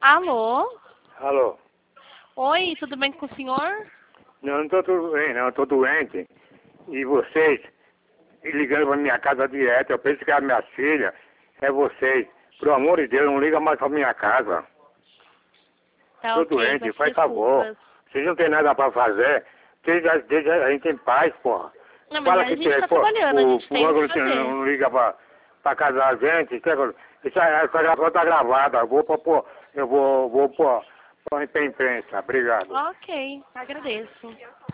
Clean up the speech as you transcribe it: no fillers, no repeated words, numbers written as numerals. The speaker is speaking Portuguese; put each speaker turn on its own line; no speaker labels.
Alô?
Alô?
Oi, tudo bem com o senhor?
Não, não tô tudo bem, não. Eu tô doente. E vocês ligando pra minha casa direto. Eu penso que é a minha filha. É vocês. Pelo amor de Deus, não liga mais pra minha casa.
Tá
Tô
ok,
doente,
peço
faz favor.
desculpas.
Vocês não tem nada pra fazer. Deixa a gente em paz, porra.
Não, mas
Fala
a
que
gente tá
pô,
trabalhando, a gente
o
tem o
banco
que fazer.
não liga pra casa da gente. Essa gravação tá gravada. Eu vou pôr pra imprensa. Obrigado.
Ok, agradeço.